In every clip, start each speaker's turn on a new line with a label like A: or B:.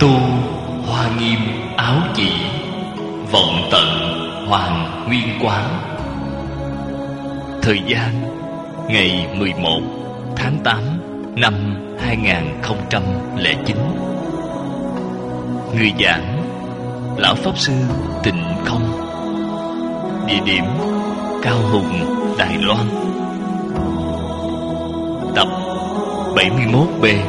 A: Tu Hoa Nghiêm Áo Chỉ, vọng tận Hoàng Nguyên Quán. Thời gian ngày 11 tháng 8 năm 2009. Người giảng Lão Pháp Sư Tịnh Không. Địa điểm Cao Hùng, Đài Loan. Tập 71B.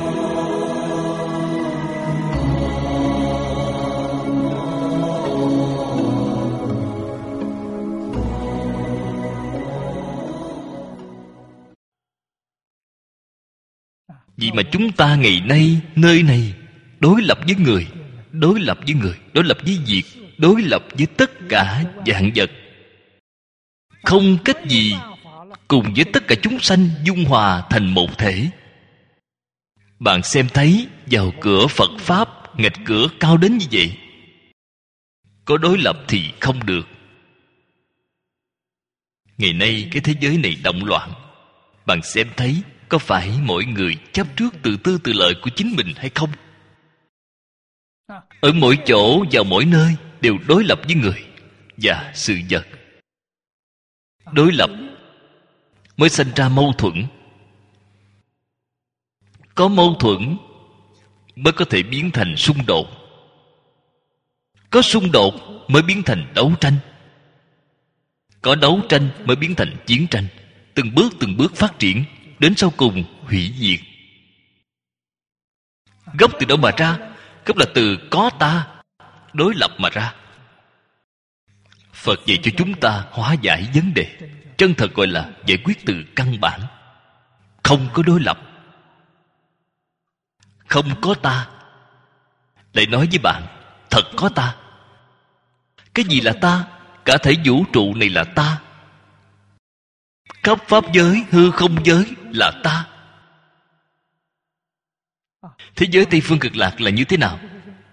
A: Vì mà chúng ta ngày nay, nơi này đối lập với người, đối lập với người, đối lập với việc, đối lập với tất cả vạn vật, không cách gì cùng với tất cả chúng sanh dung hòa thành một thể. Bạn xem thấy vào cửa Phật Pháp, nghịch cửa cao đến như vậy, có đối lập thì không được. Ngày nay cái thế giới này động loạn, bạn xem thấy có phải mỗi người chấp trước tự tư tự lợi của chính mình hay không? Ở mỗi chỗ, vào mỗi nơi đều đối lập với người và sự vật. Đối lập mới sinh ra mâu thuẫn. Có mâu thuẫn mới có thể biến thành xung đột. Có xung đột mới biến thành đấu tranh. Có đấu tranh mới biến thành chiến tranh. Từng bước phát triển, đến sau cùng hủy diệt. Gốc từ đâu mà ra? Gốc là từ có ta, đối lập mà ra. Phật dạy cho chúng ta hóa giải vấn đề. Chân thật gọi là giải quyết từ căn bản. Không có đối lập, không có ta. Lại nói với bạn, thật có ta. Cái gì là ta? Cả thể vũ trụ này là ta. Khắp pháp giới, hư không giới là ta. Thế giới Tây Phương Cực Lạc là như thế nào?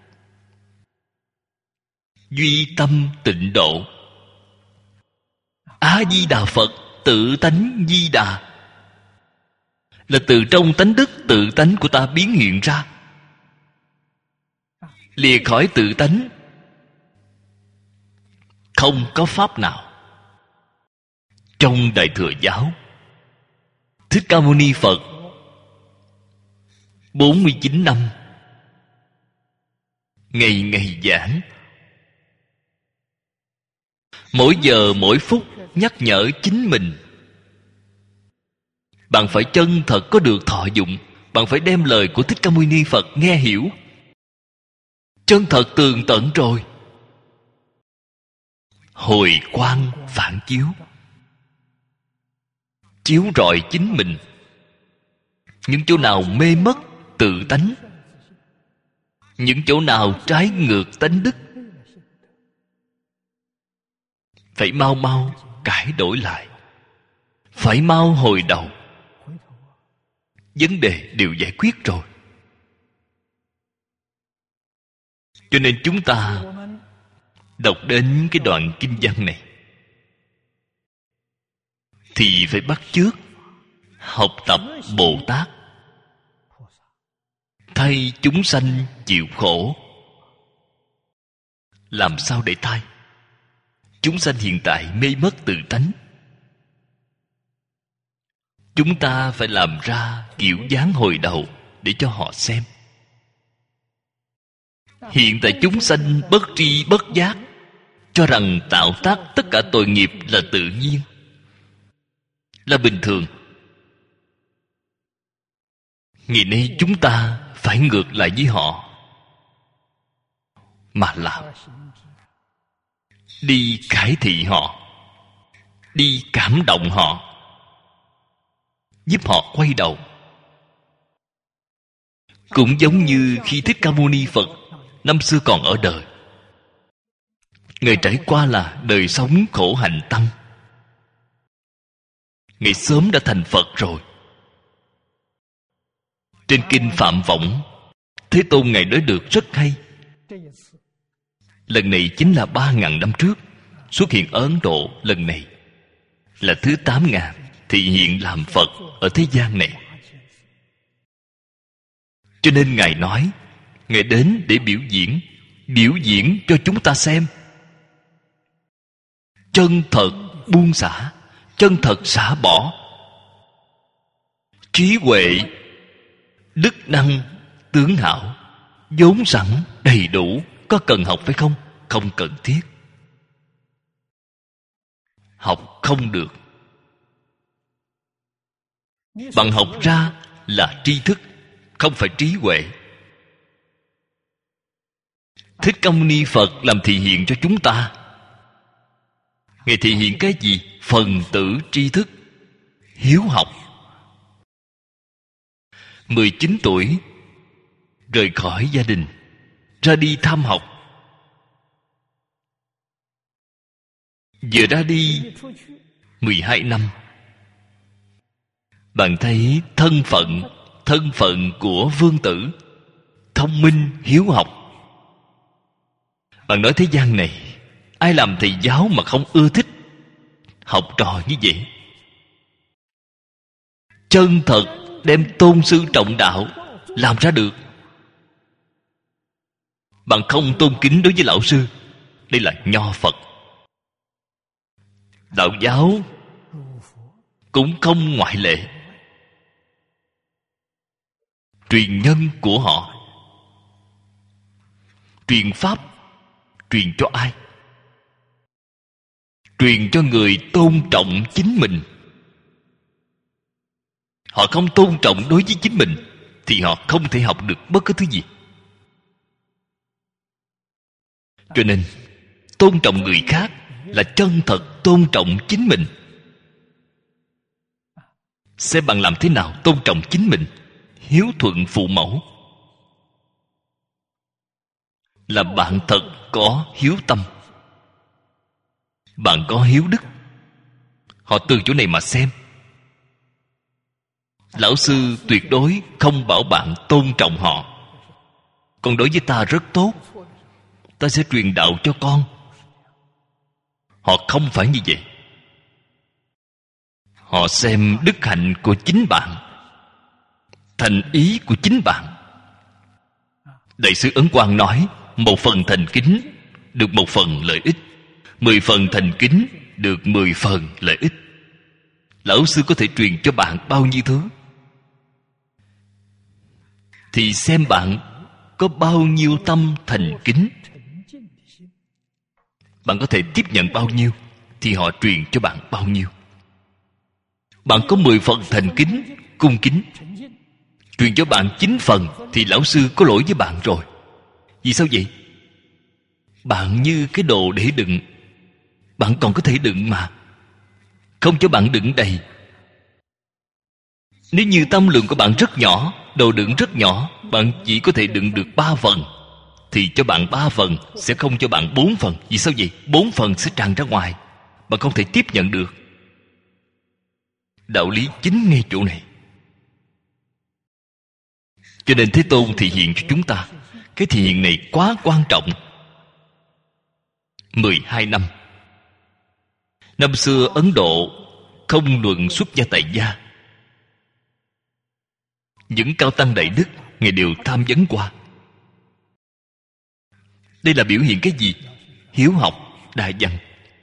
A: Duy tâm tịnh độ. A-di-đà Phật, tự tánh di đà, là từ trong tánh đức tự tánh của ta biến hiện ra. Lìa khỏi tự tánh, không có pháp nào. Trong Đại Thừa Giáo, Thích Ca Mâu Ni Phật 49 năm ngày ngày giảng, mỗi giờ mỗi phút nhắc nhở chính mình. Bạn phải chân thật có được thọ dụng. Bạn phải đem lời của Thích Ca Mâu Ni Phật nghe hiểu, chân thật tường tận rồi hồi quang phản chiếu, chiếu rọi chính mình. Những chỗ nào mê mất tự tánh, những chỗ nào trái ngược tánh đức, phải mau mau cải đổi lại, phải mau hồi đầu. Vấn đề đều giải quyết rồi. Cho nên chúng ta đọc đến cái đoạn kinh văn này thì phải bắt chước học tập Bồ Tát, thay chúng sanh chịu khổ. Làm sao để thay? Chúng sanh hiện tại mê mất tự tánh, chúng ta phải làm ra kiểu dáng hồi đầu để cho họ xem. Hiện tại chúng sanh bất tri bất giác, cho rằng tạo tác tất cả tội nghiệp là tự nhiên, là bình thường. Ngày nay chúng ta phải ngược lại với họ mà làm, đi cải thị họ, đi cảm động họ, giúp họ quay đầu. Cũng giống như khi Thích Ca Mâu Ni Phật năm xưa còn ở đời, Ngài trải qua là đời sống khổ hạnh tăng. Ngài sớm đã thành Phật rồi. Trên kinh Phạm Võng, Thế Tôn Ngài nói được rất hay. Lần này chính là 3.000 năm trước xuất hiện ở Ấn Độ. Lần này là thứ 8.000 thị hiện làm Phật ở thế gian này. Cho nên Ngài nói Ngài đến để biểu diễn cho chúng ta xem. Chân thật buông xả, chân thật xả bỏ. Trí huệ, đức năng, tướng hảo, vốn sẵn đầy đủ. Có cần học phải không? Không cần thiết. Học không được. Bạn học ra là tri thức, không phải trí huệ. Thích Ca Mâu Ni Phật làm thị hiện cho chúng ta. Ngài thị hiện cái gì? Phần tử tri thức, hiếu học. 19 tuổi rời khỏi gia đình, ra đi thăm học. Vừa ra đi 12 năm, bạn thấy thân phận của vương tử, thông minh, hiếu học. Bạn nói thế gian này ai làm thầy giáo mà không ưa thích học trò như vậy? Chân thật đem tôn sư trọng đạo làm ra được. Bạn không tôn kính đối với lão sư, đây là nho Phật. Đạo giáo cũng không ngoại lệ. Truyền nhân của họ, truyền pháp, truyền cho ai? Truyền cho người tôn trọng chính mình. Họ không tôn trọng đối với chính mình thì họ không thể học được bất cứ thứ gì. Cho nên tôn trọng người khác là chân thật tôn trọng chính mình. Xem bạn làm thế nào tôn trọng chính mình. Hiếu thuận phụ mẫu là bạn thật có hiếu tâm, bạn có hiếu đức. Họ từ chỗ này mà xem. Lão sư tuyệt đối không bảo bạn tôn trọng họ. Còn đối với ta rất tốt, ta sẽ truyền đạo cho con. Họ không phải như vậy. Họ xem đức hạnh của chính bạn, thành ý của chính bạn. Đại sư Ấn Quang nói, 1 phần thành kính được 1 phần lợi ích, 10 phần thành kính được 10 phần lợi ích. Lão sư có thể truyền cho bạn bao nhiêu thứ thì xem bạn có bao nhiêu tâm thành kính. Bạn có thể tiếp nhận bao nhiêu thì họ truyền cho bạn bao nhiêu. Bạn có 10 phần thành kính, cung kính, truyền cho bạn 9 phần thì lão sư có lỗi với bạn rồi. Vì sao vậy? Bạn như cái đồ để đựng. Bạn còn có thể đựng mà, không cho bạn đựng đầy. Nếu như tâm lượng của bạn rất nhỏ, đồ đựng rất nhỏ, bạn chỉ có thể đựng được 3 phần thì cho bạn 3 phần, sẽ không cho bạn 4 phần. Vì sao vậy? 4 phần sẽ tràn ra ngoài, bạn không thể tiếp nhận được. Đạo lý chính ngay chỗ này. Cho nên Thế Tôn thị hiện cho chúng ta. Cái thị hiện này quá quan trọng. 12 năm. Năm xưa Ấn Độ không luận xuất gia tại gia. Những cao tăng đại đức Ngài đều tham vấn qua. Đây là biểu hiện cái gì? Hiếu học, đại văn.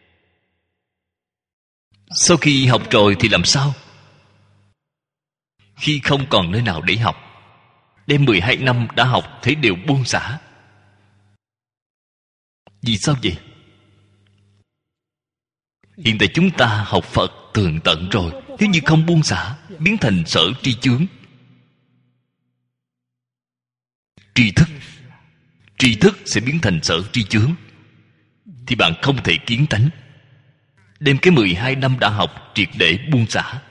A: Sau khi học rồi thì làm sao? Khi không còn nơi nào để học, đem 12 năm đã học thấy đều buông xả. Vì sao vậy? Hiện tại chúng ta học Phật tường tận rồi, nếu như không buông xả, biến thành sở tri chướng. Tri thức sẽ biến thành sở tri chướng, thì bạn không thể kiến tánh. Đem cái 12 năm đã học triệt để buông xả.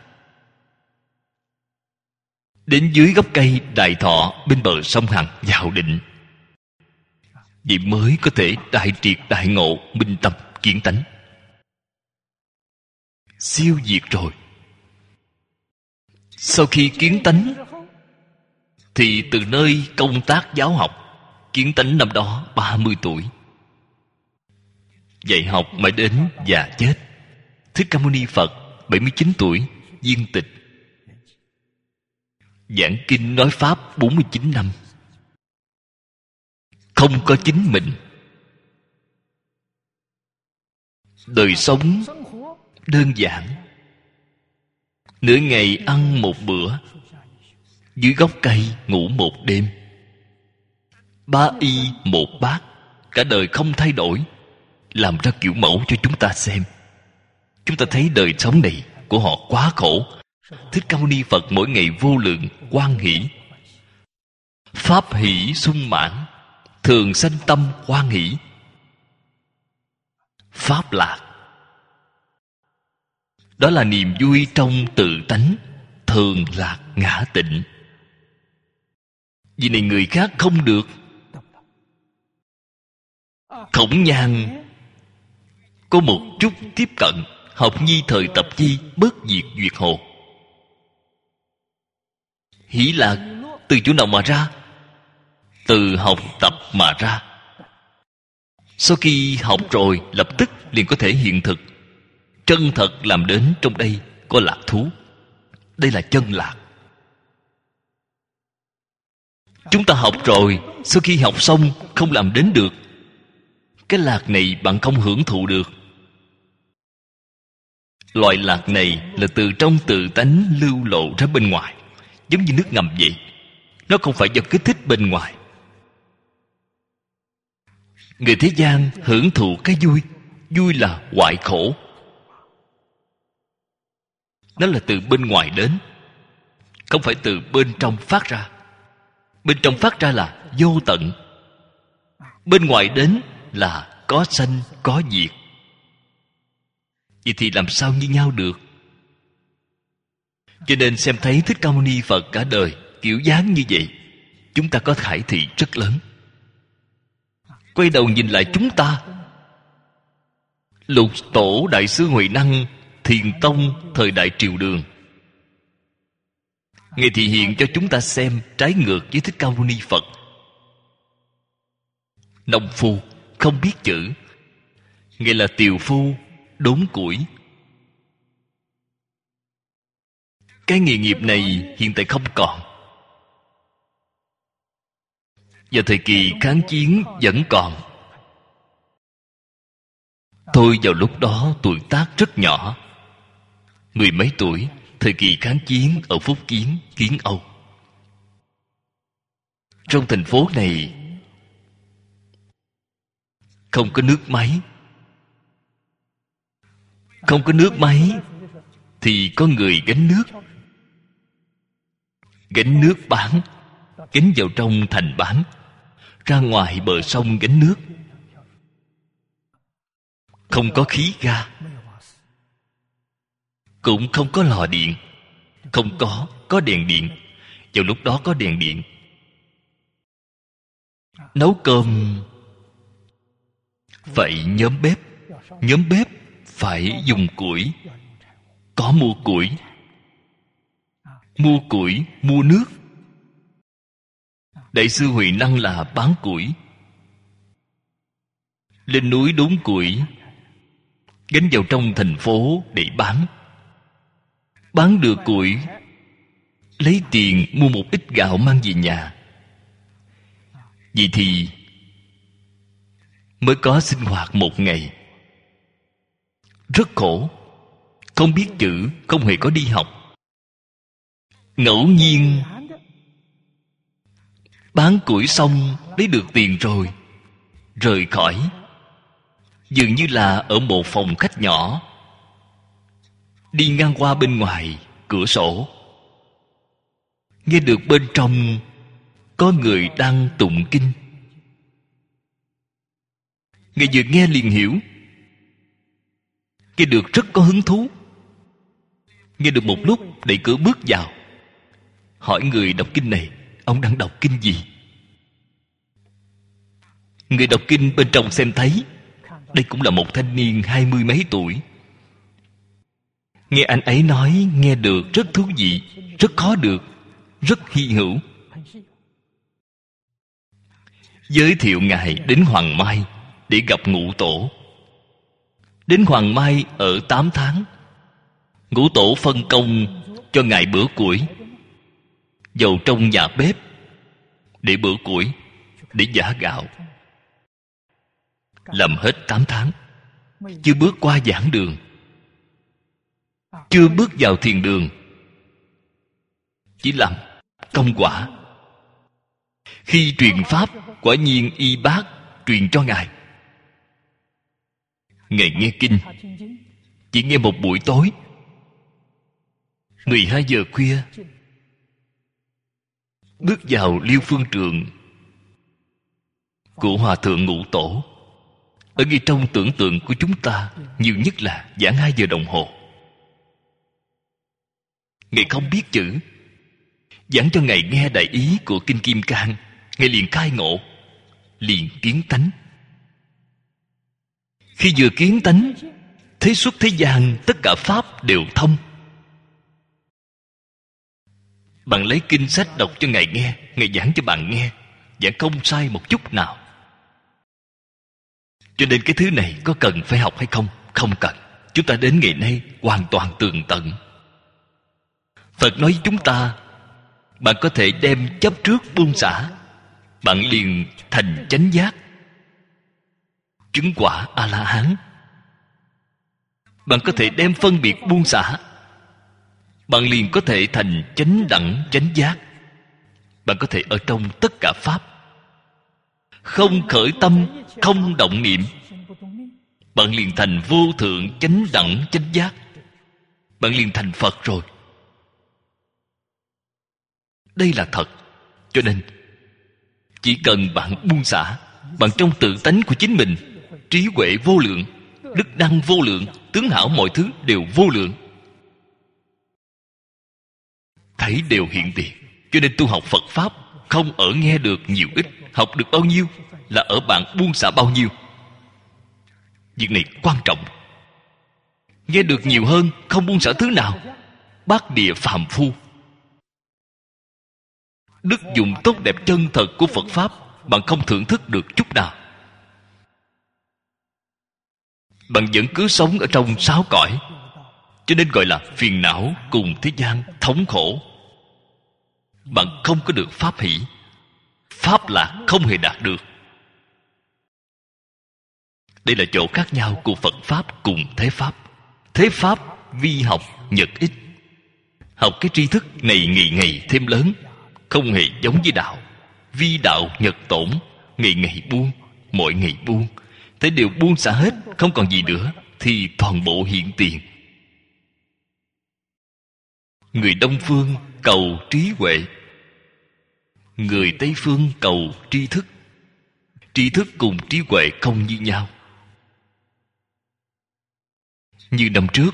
A: Đến dưới gốc cây Đại Thọ bên bờ sông Hằng vào định, vậy mới có thể đại triệt đại ngộ, minh tâm kiến tánh. Siêu diệt rồi. Sau khi kiến tánh thì từ nơi công tác giáo học, kiến tánh năm đó 30 tuổi, dạy học mãi đến già chết. Thích Ca Mâu Ni Phật 79 tuổi viên tịch, giảng kinh nói pháp 49 năm. không có chính mình. Đời sống đơn giản. Nửa ngày ăn một bữa, dưới gốc cây ngủ một đêm, 3 y 1 bát, cả đời không thay đổi, làm ra kiểu mẫu cho chúng ta xem. Chúng ta thấy đời sống này của họ quá khổ. Thích Ca Mâu Ni Phật mỗi ngày vô lượng hoan hỷ, pháp hỷ sung mãn, thường sanh tâm hoan hỷ. Pháp lạc, đó là niềm vui trong tự tánh, thường lạc ngã tịnh. Vì này người khác không được. Khổng Nhan có một chút tiếp cận, học nhi thời tập chi, bất diệt duyệt hồ. Hỷ lạc từ chỗ nào mà ra? Từ học tập mà ra. Sau khi học rồi, lập tức liền có thể hiện thực. Chân thật làm đến trong đây có lạc thú. Đây là chân lạc. Chúng ta học rồi, sau khi học xong không làm đến được. Cái lạc này bạn không hưởng thụ được. Loại lạc này là từ trong tự tánh lưu lộ ra bên ngoài, giống như nước ngầm vậy. Nó không phải do kích thích bên ngoài. Người thế gian hưởng thụ cái vui, vui là hoại khổ. Nó là từ bên ngoài đến, không phải từ bên trong phát ra. Bên trong phát ra là vô tận, bên ngoài đến là có sanh có diệt. Vậy thì làm sao như nhau được? Cho nên xem thấy Thích Ca Mâu Ni Phật cả đời kiểu dáng như vậy, chúng ta có khải thị rất lớn. Quay đầu nhìn lại chúng ta, Lục Tổ Đại sư Huệ Năng, Thiền Tông thời đại Triều Đường, Ngài thị hiện cho chúng ta xem trái ngược với Thích Ca Mâu Ni Phật. Nông phu không biết chữ, Ngài là tiều phu đốn củi. Cái nghề nghiệp này hiện tại không còn. Vào thời kỳ kháng chiến vẫn còn. Tôi vào lúc đó tuổi tác rất nhỏ, 10 mấy tuổi, thời kỳ kháng chiến ở Phúc Kiến, Kiến Âu. Trong thành phố này không có nước máy. Không có nước máy thì có người gánh nước. Gánh nước bán, gánh vào trong thành bán, ra ngoài bờ sông gánh nước. Không có khí ga, cũng không có lò điện. Không có đèn điện. Vào lúc đó có đèn điện. Nấu cơm phải nhóm bếp. Nhóm bếp phải dùng củi. Có mua củi. Mua củi, mua nước. Đại sư Huệ Năng là bán củi. Lên núi đốn củi, gánh vào trong thành phố để bán. Bán được củi, lấy tiền mua một ít gạo mang về nhà. Vậy thì mới có sinh hoạt một ngày. Rất khổ, không biết chữ, không hề có đi học. Ngẫu nhiên bán củi xong, lấy được tiền rồi, rời khỏi. Dường như là ở một phòng khách nhỏ, đi ngang qua bên ngoài cửa sổ, nghe được bên trong có người đang tụng kinh. Ngài vừa nghe liền hiểu, nghe được rất có hứng thú. Nghe được một lúc, đẩy cửa bước vào, hỏi người đọc kinh này, ông đang đọc kinh gì? Người đọc kinh bên trong xem thấy đây cũng là một thanh niên 20 mấy tuổi. Nghe anh ấy nói, nghe được rất thú vị, rất khó được, rất hy hữu. Giới thiệu Ngài đến Hoàng Mai để gặp Ngũ Tổ. Đến Hoàng Mai ở 8 tháng. Ngũ Tổ phân công cho Ngài bữa củi, vào trong nhà bếp để bữa củi. để giã gạo. Làm hết 8 tháng, chưa bước qua giảng đường, chưa bước vào thiền đường, chỉ làm công quả. Khi truyền pháp, quả nhiên y bác truyền cho Ngài. Ngài nghe kinh, chỉ nghe một buổi tối, 12 giờ khuya, bước vào Liêu Phương Trượng của Hòa Thượng Ngũ Tổ. Ở ngay trong tưởng tượng của chúng ta, nhiều nhất là giảng 2 giờ đồng hồ. Ngài không biết chữ, giảng cho Ngài nghe đại ý của Kinh Kim Cang, Ngài liền khai ngộ, liền kiến tánh. Khi vừa kiến tánh, thế xuất thế gian tất cả pháp đều thông. Bạn lấy kinh sách đọc cho Ngài nghe, Ngài giảng cho bạn nghe, giảng không sai một chút nào. Cho nên cái thứ này có cần phải học hay không? Không cần. Chúng ta đến ngày nay hoàn toàn tường tận. Phật nói với chúng ta, bạn có thể đem chấp trước buông xả, bạn liền thành chánh giác, chứng quả A-la-hán. Bạn có thể đem phân biệt buông xả, bạn liền có thể thành chánh đẳng chánh giác. Bạn có thể ở trong tất cả pháp, không khởi tâm, không động niệm, bạn liền thành vô thượng chánh đẳng chánh giác. Bạn liền thành Phật rồi. Đây là thật. Cho nên chỉ cần bạn buông xả, bạn trong tự tánh của chính mình, trí huệ vô lượng, đức năng vô lượng, tướng hảo mọi thứ đều vô lượng, thấy đều hiện tiền. Cho nên tu học Phật Pháp không ở nghe được nhiều ít, học được bao nhiêu, là ở bạn buông xả bao nhiêu. Việc này quan trọng. Nghe được nhiều hơn, không buông xả thứ nào, bát địa phàm phu. Đức dụng tốt đẹp chân thật của Phật Pháp bạn không thưởng thức được chút nào. Bạn vẫn cứ sống ở trong 6 cõi, cho nên gọi là phiền não cùng thế gian thống khổ. Bạn không có được pháp hỷ, pháp lạc không hề đạt được. Đây là chỗ khác nhau của Phật Pháp cùng Thế Pháp. Thế Pháp vi học nhật ích, học cái tri thức này ngày ngày thêm lớn, không hề giống với đạo. Vi đạo nhật tổn, ngày ngày buông, mỗi ngày buông, thế đều buông xả hết, không còn gì nữa, thì toàn bộ hiện tiền. Người Đông Phương cầu trí huệ, người Tây Phương cầu tri thức. Tri thức cùng trí huệ không như nhau. Như năm trước,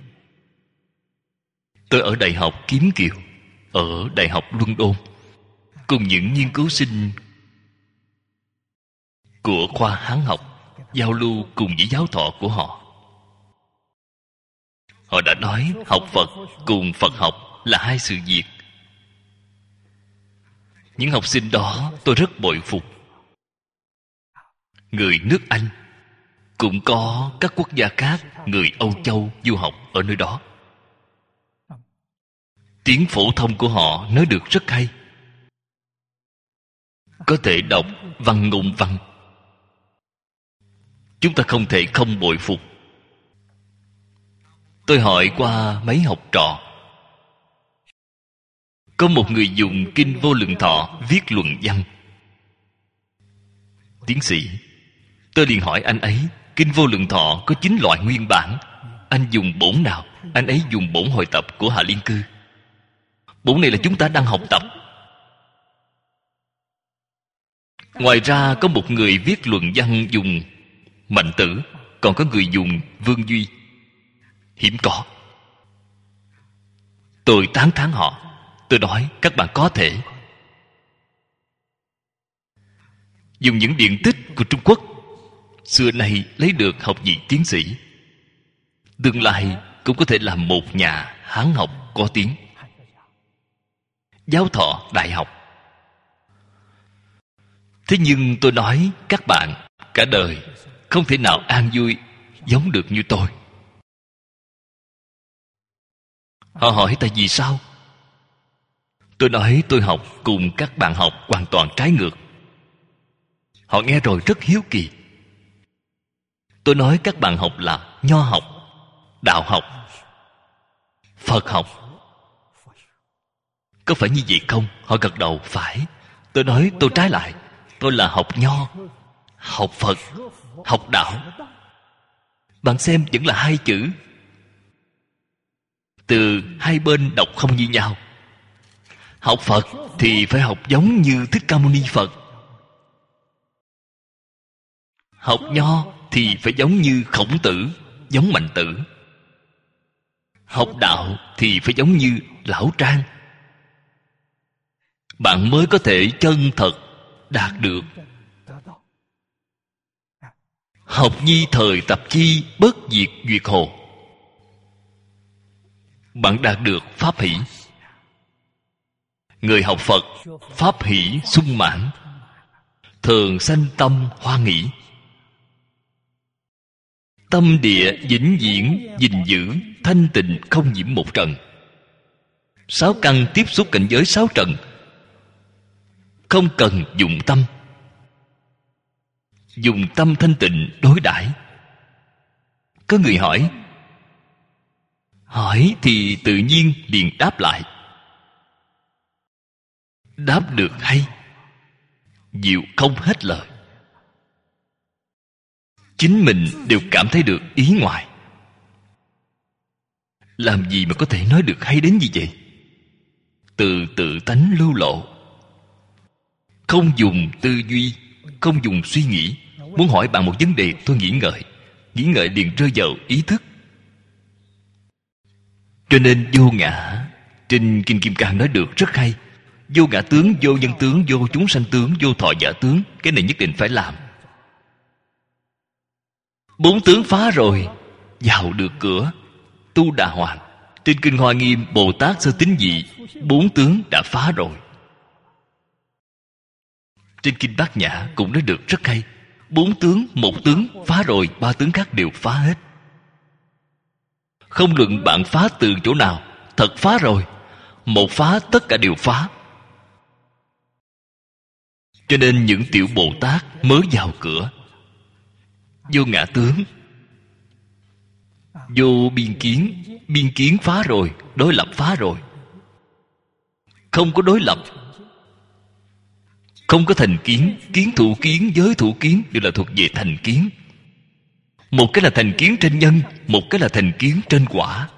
A: tôi ở Đại học Kiếm Kiều, ở Đại học Luân Đôn, cùng những nghiên cứu sinh của khoa Hán học giao lưu cùng với giáo thọ của họ. Họ đã nói học Phật cùng Phật học là hai sự việc. Những học sinh đó tôi rất bội phục. Người nước Anh, cũng có các quốc gia khác, người Âu Châu du học ở nơi đó. Tiếng phổ thông của họ nói được rất hay, có thể đọc văn ngôn văn. Chúng ta không thể không bội phục. Tôi hỏi qua mấy học trò, có một người dùng Kinh Vô Lượng Thọ viết luận văn, tiến sĩ. Tôi liền hỏi anh ấy, Kinh Vô Lượng Thọ có 9 loại nguyên bản, anh dùng bổn nào? Anh ấy dùng bổn hội tập của Hạ Liên Cư. Bổn này là chúng ta đang học tập. Ngoài ra có một người viết luận văn dùng Mạnh Tử, còn có người dùng Vương Duy. Hiếm có. Tôi tán thán họ. Tôi nói các bạn có thể dùng những điển tích của Trung Quốc, xưa nay lấy được học vị tiến sĩ, tương lai cũng có thể làm một nhà Hán học có tiếng, giáo thọ đại học. Thế nhưng tôi nói các bạn cả đời không thể nào an vui giống được như tôi. Họ hỏi tại vì sao? Tôi nói tôi học cùng các bạn học hoàn toàn trái ngược. Họ nghe rồi rất hiếu kỳ. Tôi nói các bạn học là Nho học, Đạo học, Phật học, có phải như vậy không? Họ gật đầu phải. Tôi nói tôi trái lại, tôi là học Nho, học Phật, học Đạo. Bạn xem vẫn là hai chữ, từ hai bên đọc không như nhau. Học Phật thì phải học giống như Thích Ca Mâu Ni Phật. Học Nho thì phải giống như Khổng Tử, giống Mạnh Tử. Học Đạo thì phải giống như Lão Trang. Bạn mới có thể chân thật đạt được. Học nhi thời tập chi, bất diệt duyệt hồ. Bạn đạt được pháp hỷ. Người học Phật, pháp hỷ sung mãn, thường sanh tâm hoan hỷ. Tâm địa vĩnh viễn gìn giữ thanh tịnh không nhiễm một trần. Sáu căn tiếp xúc cảnh giới sáu trần, không cần dùng tâm. Dùng tâm thanh tịnh đối đãi. Có người hỏi, hỏi thì tự nhiên liền đáp lại. Đáp được hay, diệu không hết lời. Chính mình đều cảm thấy được ý ngoài. Làm gì mà có thể nói được hay đến như vậy? Từ tự tánh lưu lộ, không dùng tư duy, không dùng suy nghĩ. Muốn hỏi bạn một vấn đề, tôi nghĩ ngợi liền rơi vào ý thức. Cho nên vô ngã trên Kinh Kim Cang nói được rất hay. Vô ngã tướng, vô nhân tướng, vô chúng sanh tướng, vô thọ giả tướng. Cái này nhất định phải làm. Bốn tướng phá rồi, vào được cửa Tu Đà Hoàng. Trên Kinh Hoa Nghiêm, Bồ Tát Sơ Tín Vị, bốn tướng đã phá rồi. Trên Kinh Bát Nhã cũng nói được rất hay. Bốn tướng, một tướng phá rồi, ba tướng khác đều phá hết. Không luận bạn phá từ chỗ nào, thật phá rồi. Một phá tất cả đều phá. Cho nên những tiểu Bồ Tát mới vào cửa. Vô ngã tướng, vô biên kiến phá rồi, đối lập phá rồi. Không có đối lập, không có thành kiến. Kiến thủ kiến, giới thủ kiến đều là thuộc về thành kiến. Một cái là thành kiến trên nhân, một cái là thành kiến trên quả.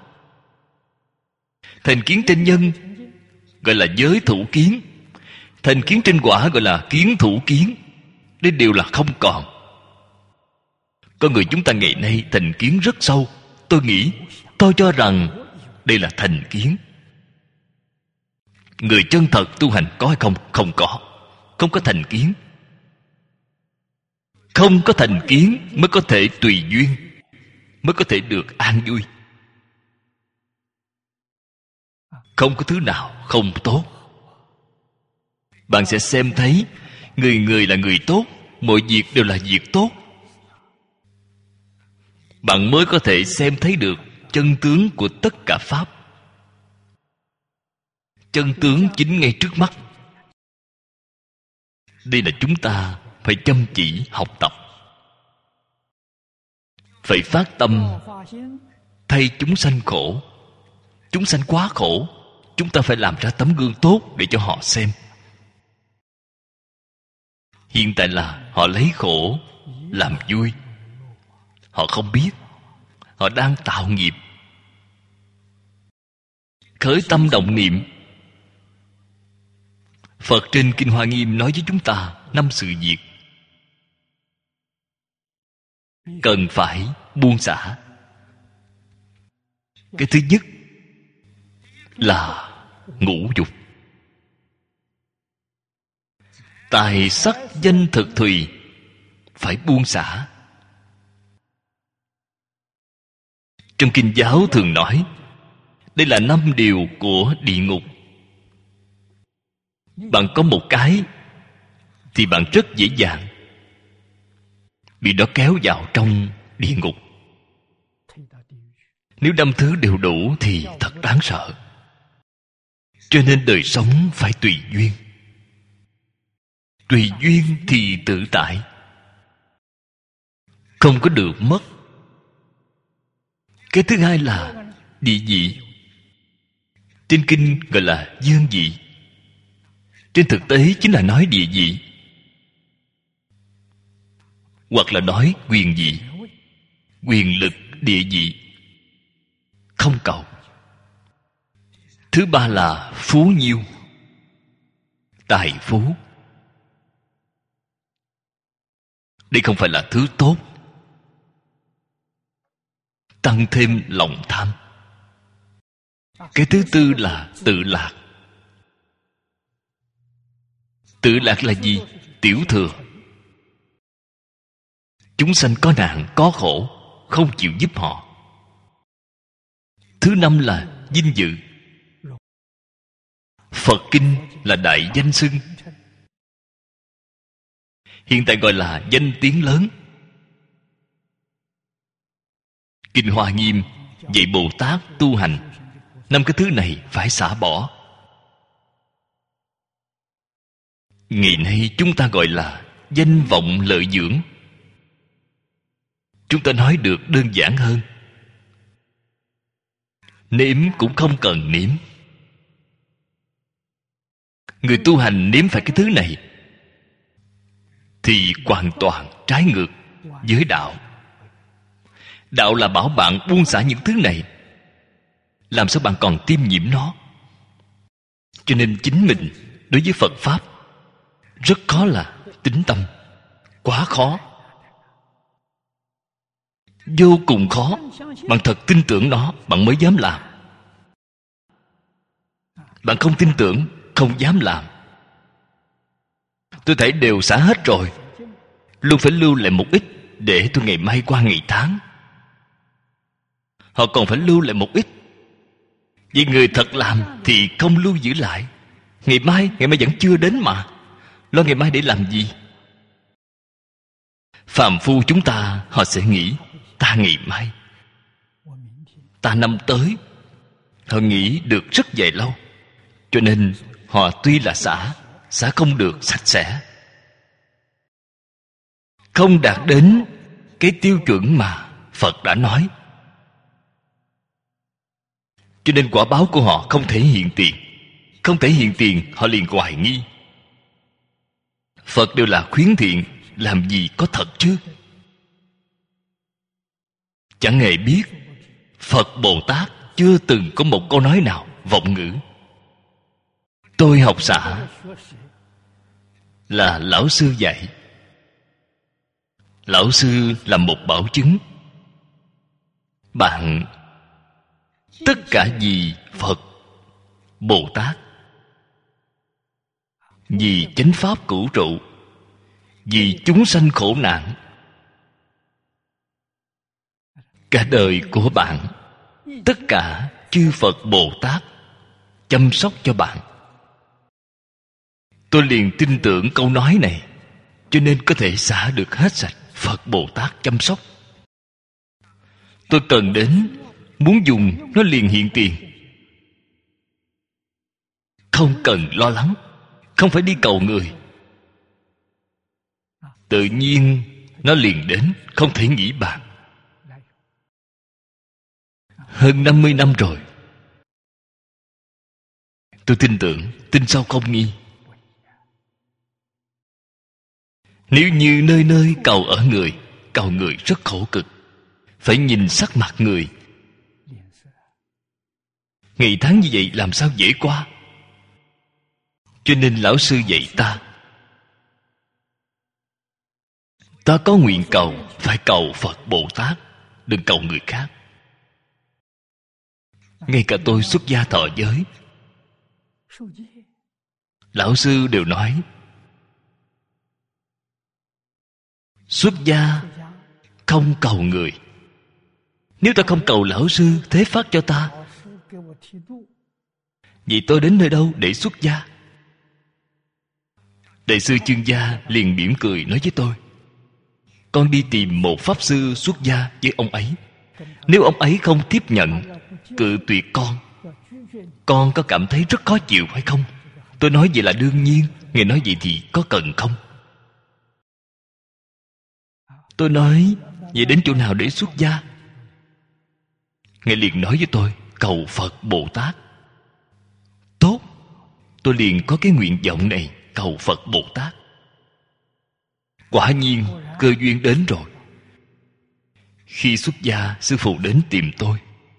A: Thành kiến trên nhân gọi là giới thủ kiến, thành kiến trên quả gọi là kiến thủ kiến. Đây đều là không còn. Con người chúng ta ngày nay thành kiến rất sâu. Tôi cho rằng đây là thành kiến. Người chân thật tu hành có hay không? Không có. Không có thành kiến. Không có thành kiến mới có thể tùy duyên, mới có thể được an vui. Không có thứ nào không tốt. Bạn sẽ xem thấy người là người tốt, mọi việc đều là việc tốt. Bạn mới có thể xem thấy được chân tướng của tất cả pháp. Chân tướng chính ngay trước mắt. Đây là chúng ta phải chăm chỉ học tập, phải phát tâm thay chúng sanh khổ. Chúng sanh quá khổ, chúng ta phải làm ra tấm gương tốt để cho họ xem. Hiện tại là họ lấy khổ làm vui. Họ không biết họ đang tạo nghiệp. Khởi tâm động niệm. Phật trên Kinh Hoa Nghiêm nói với chúng ta 5 sự việc cần phải buông xả. Cái thứ nhất là ngũ dục. Tài sắc danh thực thùy phải buông xả. Trong Kinh giáo thường nói đây là 5 điều của địa ngục. Bạn có một cái thì bạn rất dễ dàng bị đó kéo vào trong địa ngục. Nếu 5 thứ đều đủ thì thật đáng sợ. Cho nên đời sống phải tùy duyên. Tùy duyên thì tự tại, không có được mất. Cái thứ hai là địa vị. Trên kinh gọi là dương vị, trên thực tế chính là nói địa vị, hoặc là nói quyền vị, quyền lực, địa vị. Không cầu. Thứ ba là phú nhiêu, tài phú. Đây không phải là thứ tốt. Tăng thêm lòng tham. Cái thứ tư là tự lạc. Tự lạc là gì? Tiểu thừa. Chúng sanh có nạn, có khổ, không chịu giúp họ. Thứ năm là vinh dự. Phật kinh là đại danh xưng, hiện tại gọi là danh tiếng lớn. Kinh Hoa Nghiêm dạy Bồ Tát tu hành, năm cái thứ này phải xả bỏ. Ngày nay chúng ta gọi là danh vọng lợi dưỡng. Chúng ta nói được đơn giản hơn. Nếm cũng không cần nếm. Người tu hành nếm phải cái thứ này thì hoàn toàn trái ngược với đạo. Đạo là bảo bạn buông xả những thứ này. Làm sao bạn còn tiêm nhiễm nó? Cho nên chính mình đối với Phật Pháp rất khó là tín tâm. Quá khó, vô cùng khó. Bạn thật tin tưởng nó, bạn mới dám làm. Bạn không tin tưởng, không dám làm. Tôi thấy đều xả hết rồi, luôn phải lưu lại một ít để tôi ngày mai qua ngày tháng. Họ còn phải lưu lại một ít. Vì người thật làm thì không lưu giữ lại. Ngày mai vẫn chưa đến mà, lo ngày mai để làm gì? Phàm phu chúng ta, họ sẽ nghĩ ta ngày mai, ta năm tới. Họ nghĩ được rất dài lâu. Cho nên họ tuy là xả không được sạch sẽ, không đạt đến cái tiêu chuẩn mà Phật đã nói. Cho nên quả báo của họ không thể hiện tiền. Không thể hiện tiền, họ liền hoài nghi. Phật đều là khuyến thiện, làm gì có thật chứ? Chẳng hề biết Phật Bồ Tát chưa từng có một câu nói nào vọng ngữ. Tôi học xả là lão sư dạy. Lão sư là một bảo chứng. Bạn tất cả vì Phật, Bồ Tát, vì chánh pháp cửu trụ, vì chúng sanh khổ nạn. Cả đời của bạn, tất cả chư Phật Bồ Tát chăm sóc cho bạn. Tôi liền tin tưởng câu nói này, cho nên có thể xả được hết sạch. Phật Bồ Tát chăm sóc. Tôi cần đến, muốn dùng, nó liền hiện tiền. Không cần lo lắng, không phải đi cầu người. Tự nhiên nó liền đến, không thể nghĩ bàn. Hơn 50 năm rồi, tôi tin tưởng, tin sao không nghi. Nếu như nơi nơi cầu ở người, cầu người rất khổ cực, phải nhìn sắc mặt người. Ngày tháng như vậy làm sao dễ qua? Cho nên lão sư dạy ta, ta có nguyện cầu, phải cầu Phật Bồ Tát, đừng cầu người khác. Ngay cả tôi xuất gia thọ giới, lão sư đều nói xuất gia không cầu người. Nếu ta không cầu lão sư thế phát cho ta, vậy tôi đến nơi đâu để xuất gia? Đại sư Chương Gia liền mỉm cười nói với tôi, con đi tìm một pháp sư xuất gia với ông ấy. Nếu ông ấy không tiếp nhận, cự tuyệt con có cảm thấy rất khó chịu hay không? Tôi nói vậy là đương nhiên. Ngài nói vậy thì có cần không? Tôi nói, vậy đến chỗ nào để xuất gia? Ngài liền nói với tôi, cầu Phật Bồ Tát. Tốt, tôi liền có cái nguyện vọng này, cầu Phật Bồ Tát. Quả nhiên cơ duyên đến rồi. Khi xuất gia, sư phụ đến tìm tôi,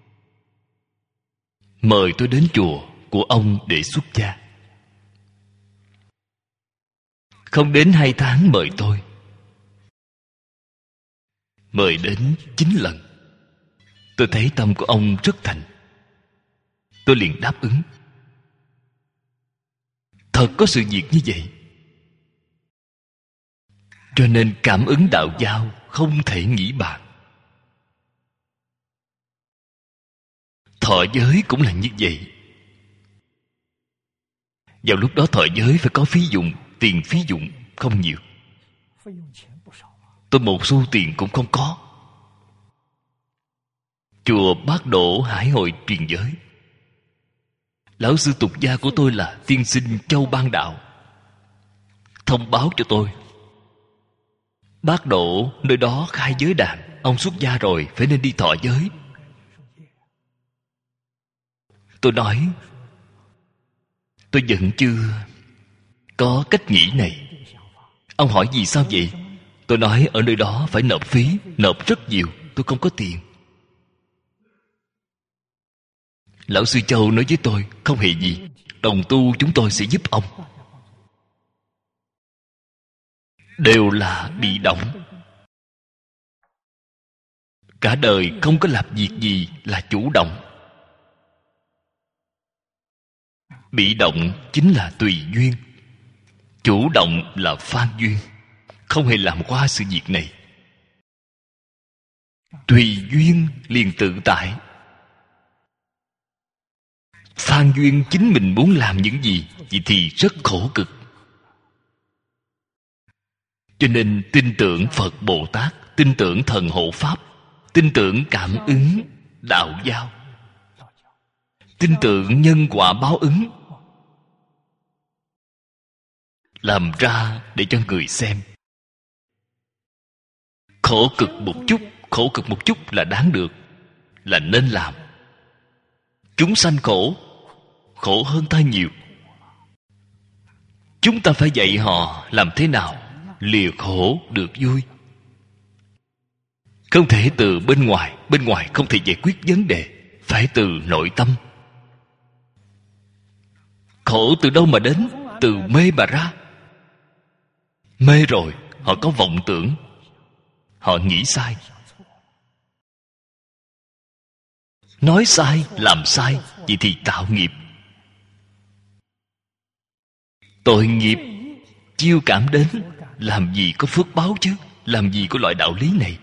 A: mời tôi đến chùa của ông để xuất gia. Không đến 2 tháng mời tôi, mời đến 9 lần. Tôi thấy tâm của ông rất thành, tôi liền đáp ứng. Thật có sự việc như vậy. Cho nên cảm ứng đạo giao không thể nghĩ bàn. Thọ giới cũng là như vậy. Vào lúc đó thọ giới phải có phí dụng, tiền phí dụng không nhiều. Tôi một xu tiền cũng không có. Chùa Bát Đỗ Hải Hội truyền giới. Lão sư tục gia của tôi là tiên sinh Châu Ban Đạo thông báo cho tôi, Bát Đỗ nơi đó khai giới đàn, ông xuất gia rồi phải nên đi thọ giới. Tôi nói, tôi vẫn chưa có cách nghĩ này. Ông hỏi vì sao vậy? Tôi nói ở nơi đó phải nộp phí, nộp rất nhiều, tôi không có tiền. Lão sư Châu nói với tôi, không hề gì, đồng tu chúng tôi sẽ giúp ông. Đều là bị động. Cả đời không có làm việc gì là chủ động. Bị động chính là tùy duyên. Chủ động là phan duyên. Không hề làm qua sự việc này. Tùy duyên liền tự tại. Phan duyên chính mình muốn làm những gì, vậy thì rất khổ cực. Cho nên tin tưởng Phật Bồ Tát, tin tưởng thần hộ Pháp, tin tưởng cảm ứng đạo giao, tin tưởng nhân quả báo ứng, làm ra để cho người xem. Khổ cực một chút là đáng được, là nên làm. Chúng sanh khổ, khổ hơn ta nhiều. Chúng ta phải dạy họ làm thế nào lìa khổ được vui. Không thể từ bên ngoài không thể giải quyết vấn đề, phải từ nội tâm. Khổ từ đâu mà đến? Từ mê mà ra. Mê rồi họ có vọng tưởng, họ nghĩ sai, nói sai, làm sai, vậy thì tạo nghiệp. Tội nghiệp chiêu cảm đến, làm gì có phước báo chứ, làm gì có loại đạo lý này.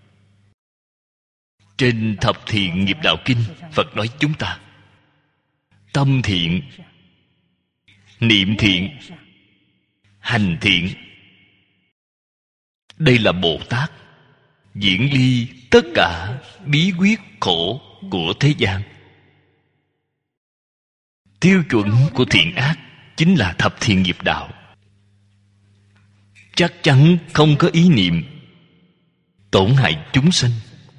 A: Trên Thập Thiện Nghiệp Đạo Kinh, Phật nói chúng ta tâm thiện, niệm thiện, hành thiện. Đây là Bồ Tát diễn ly tất cả bí quyết khổ của thế gian. Tiêu chuẩn của thiện ác chính là thập thiện nghiệp đạo. Chắc chắn không có ý niệm tổn hại chúng sanh.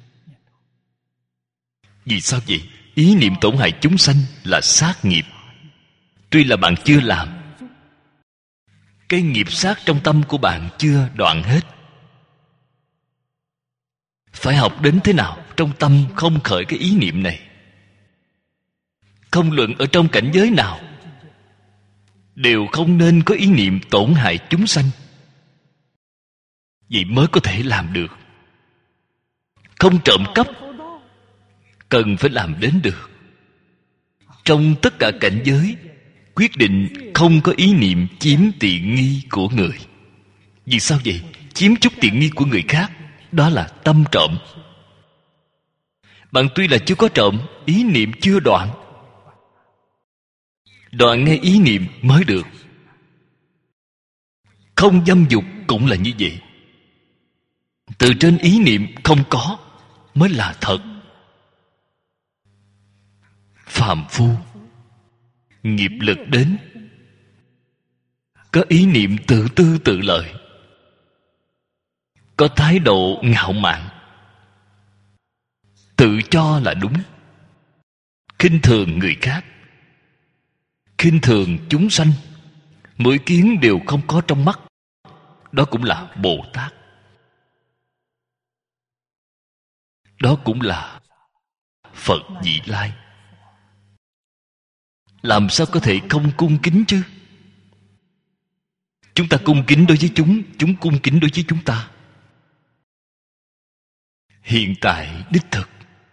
A: Vì sao vậy? Ý niệm tổn hại chúng sanh là sát nghiệp. Tuy là bạn chưa làm, cái nghiệp sát trong tâm của bạn chưa đoạn hết. Phải học đến thế nào trong tâm không khởi cái ý niệm này. Không luận ở trong cảnh giới nào, đều không nên có ý niệm tổn hại chúng sanh. Vậy mới có thể làm được. Không trộm cắp, cần phải làm đến được. Trong tất cả cảnh giới, quyết định không có ý niệm chiếm tiện nghi của người. Vì sao vậy? Chiếm chút tiện nghi của người khác, đó là tâm trộm. Bạn tuy là chưa có trộm, ý niệm chưa đoạn. Đoạn ngay ý niệm mới được. Không dâm dục cũng là như vậy. Từ trên ý niệm không có mới là thật. Phàm phu nghiệp lực đến, có ý niệm tự tư tự lợi, có thái độ ngạo mạn, tự cho là đúng, khinh thường người khác, khinh thường chúng sanh, mỗi kiến đều không có trong mắt, đó cũng là Bồ Tát. Đó cũng là Phật Vị Lai. Làm sao có thể không cung kính chứ? Chúng ta cung kính đối với chúng, chúng cung kính đối với chúng ta. Hiện tại đích thực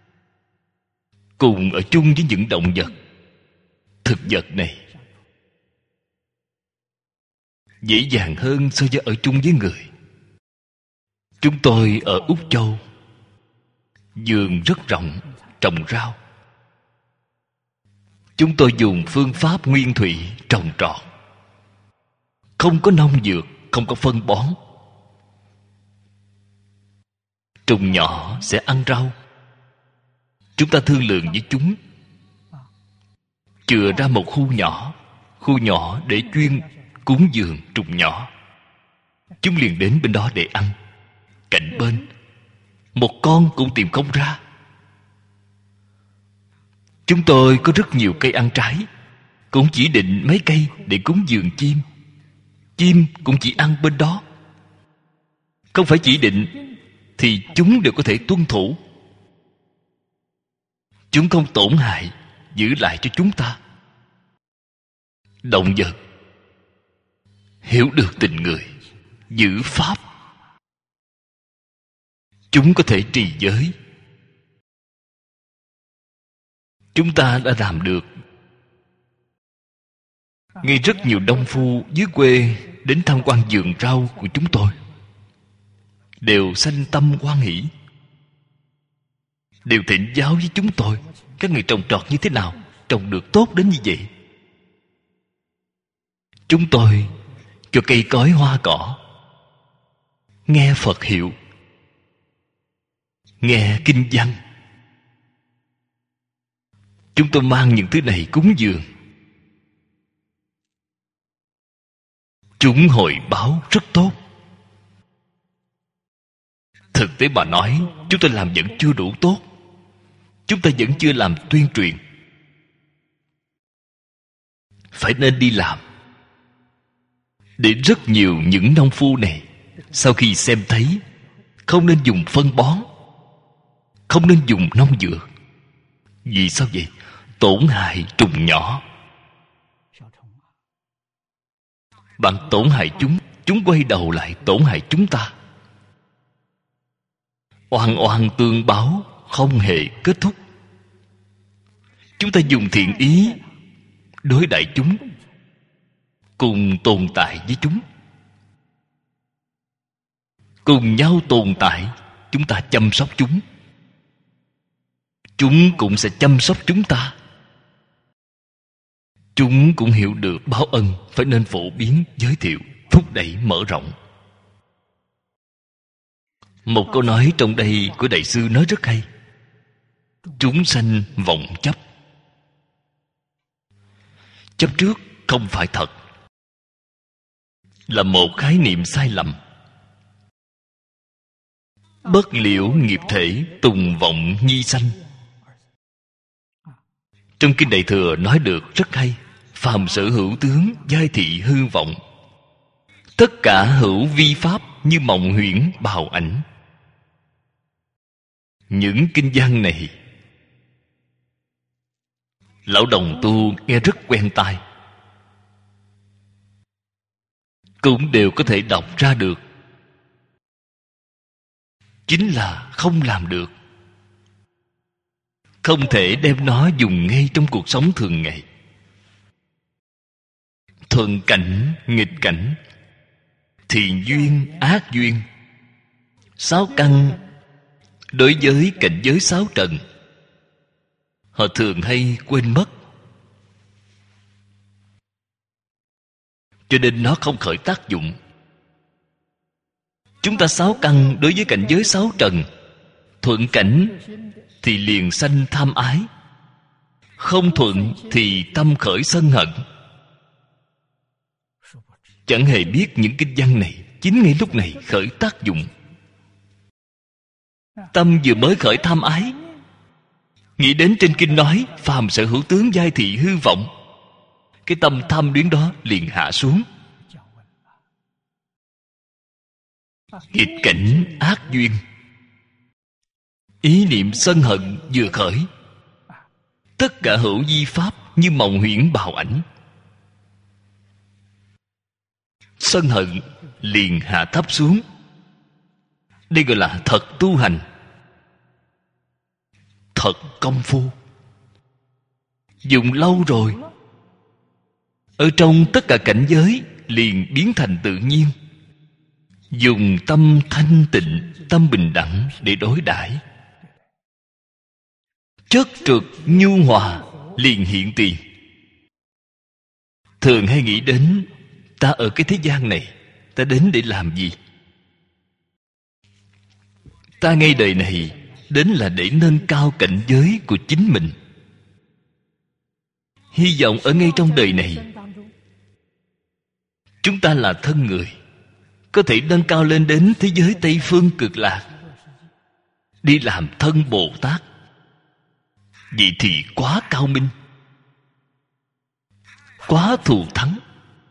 A: cùng ở chung với những động vật, thực vật này dễ dàng hơn so với ở chung với người. Chúng tôi ở Úc Châu, vườn rất rộng, trồng rau. Chúng tôi dùng phương pháp nguyên thủy trồng trọt, không có nông dược, không có phân bón. Trùng nhỏ sẽ ăn rau, chúng ta thương lượng với chúng, chừa ra một khu nhỏ để chuyên cúng dường trùng nhỏ. Chúng liền đến bên đó để ăn. Cạnh bên, một con cũng tìm không ra. Chúng tôi có rất nhiều cây ăn trái, cũng chỉ định mấy cây để cúng dường chim. Chim cũng chỉ ăn bên đó. Không phải chỉ định thì chúng đều có thể tuân thủ. Chúng không tổn hại, giữ lại cho chúng ta. Động vật hiểu được tình người, giữ pháp, chúng có thể trì giới. Chúng ta đã làm được. Ngay rất nhiều nông phu dưới quê đến tham quan vườn rau của chúng tôi, đều sanh tâm hoan hỷ, đều thỉnh giáo với chúng tôi. Các người trồng trọt như thế nào, trồng được tốt đến như vậy? Chúng tôi cho cây cối hoa cỏ, nghe Phật hiệu, nghe kinh văn. Chúng tôi mang những thứ này cúng dường. Chúng hồi báo rất tốt. Thực tế mà nói, chúng tôi làm vẫn chưa đủ tốt. Chúng ta vẫn chưa làm tuyên truyền. Phải nên đi làm. Để rất nhiều những nông phu này, sau khi xem thấy không nên dùng phân bón, không nên dùng nông dược. Vì sao vậy? Tổn hại trùng nhỏ. Bạn tổn hại chúng quay đầu lại tổn hại chúng ta. Oan oan tương báo, không hề kết thúc. Chúng ta dùng thiện ý đối đãi chúng, cùng tồn tại với chúng, cùng nhau tồn tại. Chúng ta chăm sóc chúng, chúng cũng sẽ chăm sóc chúng ta. Chúng cũng hiểu được báo ân, phải nên phổ biến, giới thiệu, thúc đẩy, mở rộng. Một câu nói trong đây của Đại sư nói rất hay. Chúng sanh vọng chấp. Chấp trước không phải thật, là một khái niệm sai lầm. Bất liễu nghiệp thể, tùng vọng nhi sanh. Trong kinh Đại Thừa nói được rất hay. Phàm sở hữu tướng, giai thị hư vọng. Tất cả hữu vi pháp, như mộng huyễn bào ảnh. Những kinh văn này lão đồng tu nghe rất quen tai, cũng đều có thể đọc ra được. Chính là không làm được. Không thể đem nó dùng ngay trong cuộc sống thường ngày. Thuận cảnh, nghịch cảnh, thiện duyên, ác duyên, sáu căn. Đối với cảnh giới sáu trần, họ thường hay quên mất, cho nên nó không khởi tác dụng. Chúng ta sáu căn đối với cảnh giới sáu trần, thuận cảnh thì liền sanh tham ái, không thuận thì tâm khởi sân hận. chẳng hề biết những kinh văn này chính ngay lúc này khởi tác dụng. Tâm vừa mới khởi tham ái, nghĩ đến trên kinh nói phàm sở hữu tướng giai thị hư vọng, cái tâm tham luyến đó liền hạ xuống. Nghịch cảnh ác duyên, ý niệm sân hận vừa khởi, tất cả hữu vi pháp như mộng huyễn bào ảnh. Sân hận liền hạ thấp xuống. Đây gọi là thật tu hành, thật công phu. Dùng lâu rồi, ở trong tất cả cảnh giới liền biến thành tự nhiên. Dùng tâm thanh tịnh, tâm bình đẳng để đối đãi, trớt trượt nhu hòa liền hiện tiền. Thường hay nghĩ đến ta ở cái thế gian này, ta đến để làm gì? Ta ngay đời này đến là để nâng cao cảnh giới của chính mình. Hy vọng ở ngay trong đời này, chúng ta là thân người, có thể nâng cao lên đến thế giới Tây Phương Cực Lạc, đi làm thân Bồ Tát. Vậy thì quá cao minh, quá thù thắng.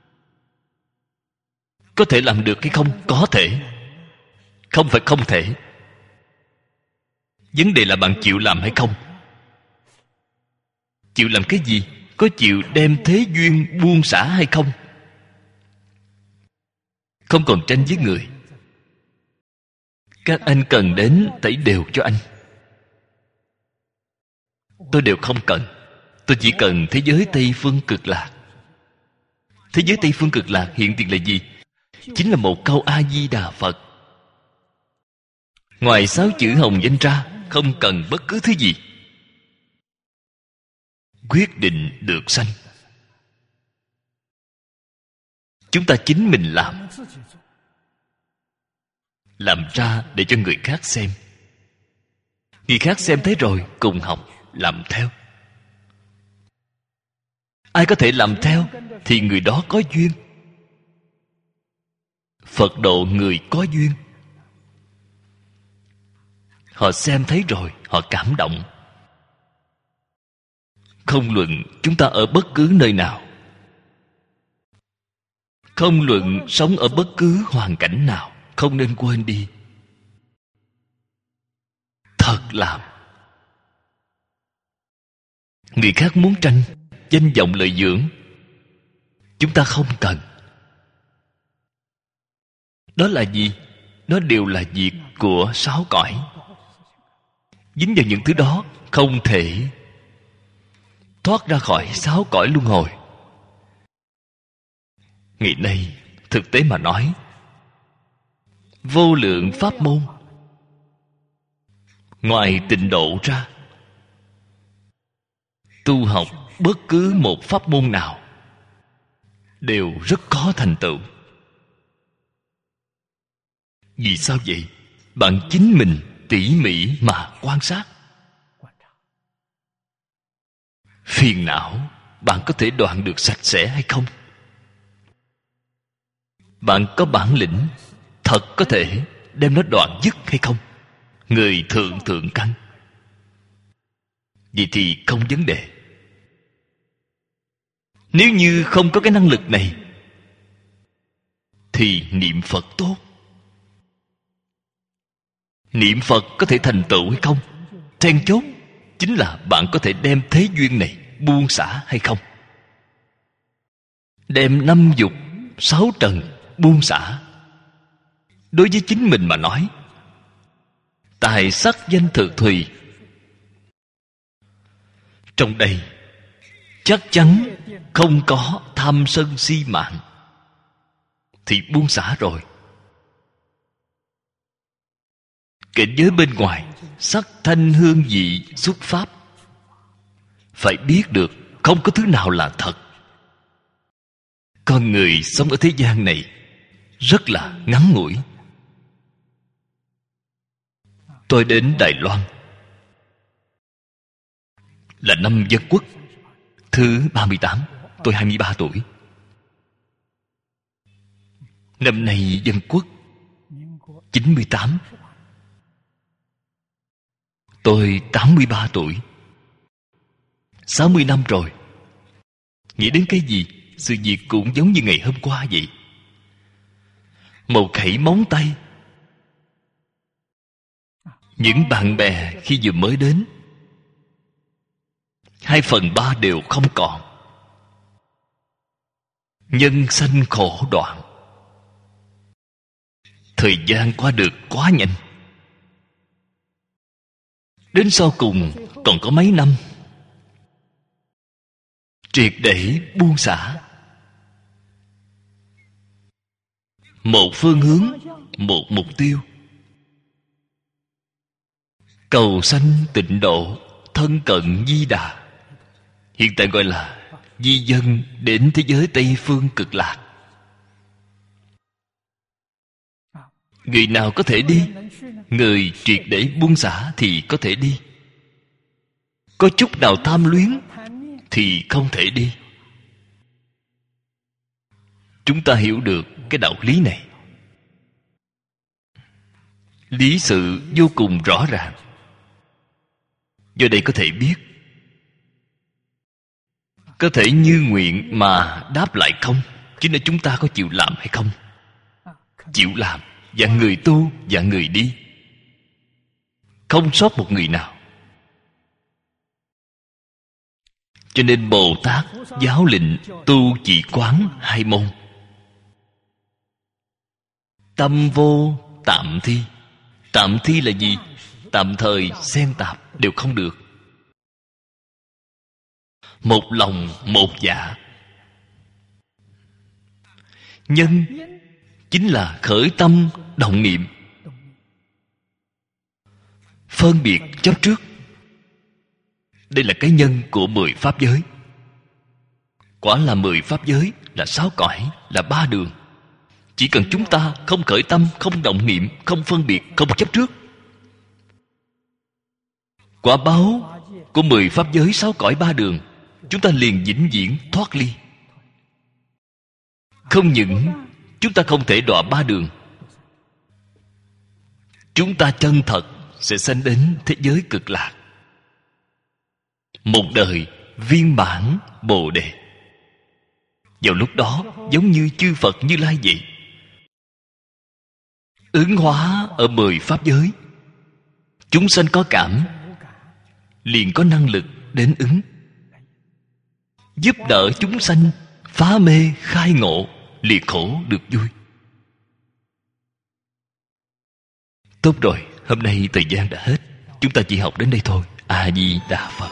A: Có thể làm được hay không? Có thể. Không phải không thể. Vấn đề là bạn chịu làm hay không. Chịu làm cái gì? Có chịu đem thế duyên buông xả hay không? Không còn tranh với người. Các anh cần đến tẩy đều cho anh. Tôi đều không cần. Tôi chỉ cần thế giới Tây Phương Cực Lạc. Thế giới Tây Phương Cực Lạc hiện tiền là gì? Chính là một câu A-di-đà Phật. Ngoài 6 chữ hồng danh ra, không cần bất cứ thứ gì. Quyết định được sanh. Chúng ta chính mình làm ra để cho người khác xem. Người khác xem thấy rồi cùng học làm theo. Ai có thể làm theo thì người đó có duyên. Phật độ người có duyên. Họ xem thấy rồi, họ cảm động. Không luận chúng ta ở bất cứ nơi nào, không luận sống ở bất cứ hoàn cảnh nào, không nên quên đi. Thật làm. Người khác muốn tranh danh vọng lợi dưỡng, chúng ta không cần. Đó là gì? Đó đều là việc của 6 cõi. Dính vào những thứ đó không thể thoát ra khỏi 6 cõi luân hồi. Ngày nay thực tế mà nói, vô lượng pháp môn, ngoài tịnh độ ra, tu học bất cứ một pháp môn nào đều rất khó thành tựu. Vì sao vậy? Bạn chính mình tỉ mỉ mà quan sát. Phiền não bạn có thể đoạn được sạch sẽ hay không? Bạn có bản lĩnh thật có thể đem nó đoạn dứt hay không? Người thượng căn. Vậy thì không vấn đề. Nếu như không có cái năng lực này thì niệm Phật tốt. Niệm Phật có thể thành tựu hay không? Then chốt chính là bạn có thể đem thế duyên này buông xả hay không. Đem 5 dục 6 trần buông xả. Đối với chính mình mà nói, tài sắc danh thực thùy, trong đây chắc chắn không có tham sân si mạng, thì buông xả rồi. Cảnh giới bên ngoài, sắc thanh hương vị xuất pháp, phải biết được không có thứ nào là thật. Con người sống ở thế gian này rất là ngắn ngủi. Tôi đến Đài Loan là năm Dân Quốc thứ 38. Tôi 23 tuổi. Năm nay Dân Quốc 98. Tôi 83 tuổi. 60 năm rồi. Nghĩ đến cái gì? Sự việc cũng giống như ngày hôm qua vậy. Một khẩy móng tay. Những bạn bè khi vừa mới đến, 2/3 đều không còn. Nhân sanh khổ đoạn. Thời gian qua được quá nhanh. Đến sau cùng còn có mấy năm, triệt để buông xả. Một phương hướng, một mục tiêu. Cầu sanh tịnh độ, thân cận Di Đà. Hiện tại gọi là di dân đến thế giới Tây Phương Cực Lạc. Người nào có thể đi? Người triệt để buông xả thì có thể đi. Có chút nào tham luyến thì không thể đi. Chúng ta hiểu được cái đạo lý này. Lý sự vô cùng rõ ràng. Do đây có thể biết, có thể như nguyện mà đáp lại không. Chứ nên chúng ta có chịu làm hay không? Chịu làm. Dạng người tu, dạng người đi, không sót một người nào. Cho nên Bồ Tát giáo lệnh tu trì quán 2 môn. Tâm vô tạm thi. Tạm thi là gì? Tạm thời xen tạp đều không được. Một lòng một dạ. Nhân chính là khởi tâm động niệm, phân biệt chấp trước. Đây là cái nhân của 10 pháp giới. Quả là 10 pháp giới, là 6 cõi, là 3 đường. Chỉ cần chúng ta không khởi tâm, không động niệm, không phân biệt, không chấp trước, quả báo của 10 pháp giới, 6 cõi, 3 đường, chúng ta liền vĩnh viễn thoát ly. Không những chúng ta không thể đọa 3 đường, chúng ta chân thật sẽ sanh đến thế giới Cực Lạc. Một đời viên mãn Bồ Đề. Vào lúc đó giống như chư Phật Như Lai vậy, ứng hóa ở 10 pháp giới. Chúng sanh có cảm, liền có năng lực đến ứng, giúp đỡ chúng sanh phá mê khai ngộ, liệt khổ được vui. Tốt rồi, hôm nay thời gian đã hết. Chúng ta chỉ học đến đây thôi. A Di Đà Phật.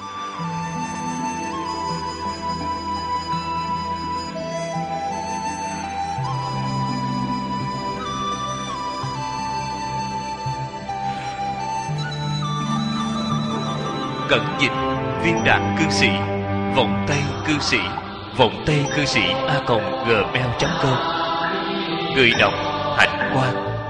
A: Cẩn dịch Viên Đạn Cư Sĩ, Vọng Tây Cư Sĩ, Vọng Tây Cư Sĩ @gmail.com. Người đọc Hạnh Quang.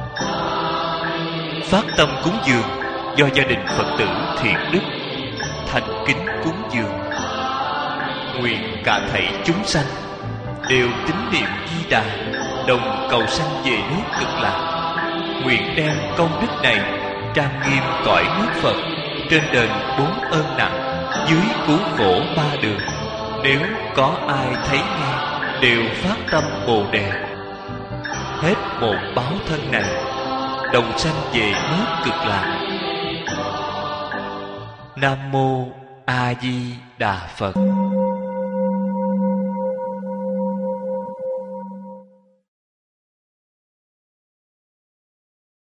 A: Phát tâm cúng dường do gia đình Phật tử Thiện Đức thành kính cúng dường. Nguyện cả thảy chúng sanh đều tín niệm Di Đà, đồng cầu sanh về nước Cực Lạc. Nguyện đem công đức này trang nghiêm cõi nước Phật, trên đền 4 ơn nặng, dưới cứu khổ 3 đường. Nếu có ai thấy nghe, đều phát tâm Bồ Đề, hết một báo thân này, đồng sanh về nước Cực Lạc. Nam Mô A Di Đà Phật.